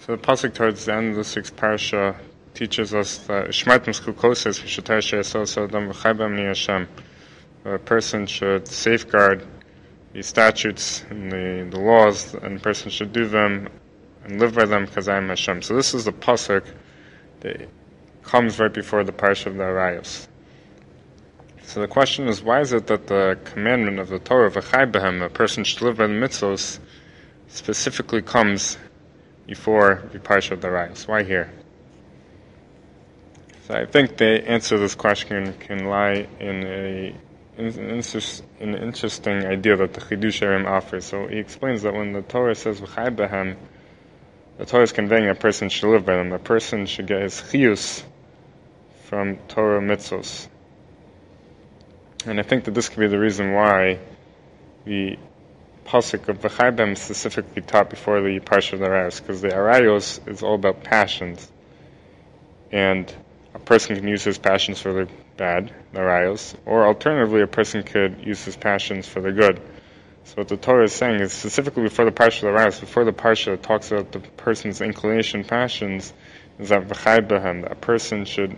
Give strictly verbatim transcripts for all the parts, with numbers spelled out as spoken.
So the pasuk towards the end of this week's parsha teaches us that Shmartem Schukoses v'shatar she'asol sodom v'chaybam ni Hashem. A person should safeguard the statutes and the, the laws, and a person should do them and live by them because I am Hashem. So this is the pasuk that comes right before the parsha of the Arayos. So the question is, why is it that the commandment of the Torah v'chay b'hem, a person should live by the mitzvos, specifically comes before the parsha of the Arayos? Why here? So I think the answer to this question can lie in a in an interesting idea that the Chidush Arim offers. So he explains that when the Torah says v'chay b'hem, the Torah is conveying a person should live by them. A person should get his chiyus from Torah mitzvos. And I think that this could be the reason why the pasuk of v'chay b'hem specifically taught before the parsha of the Arayos, because the Arayos is all about passions, and a person can use his passions for the bad, the Arayos, or alternatively a person could use his passions for the good. So what the Torah is saying is, specifically before the parsha of the Arayos, before the parsha that talks about the person's inclination, passions, is that v'chay b'hem, that a person should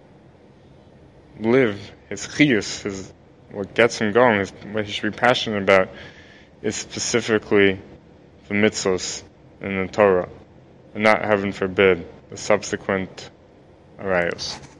live his chiyus, his, what gets him going, his, what he should be passionate about, is specifically the mitzvos in the Torah, and not, heaven forbid, the subsequent Arayos.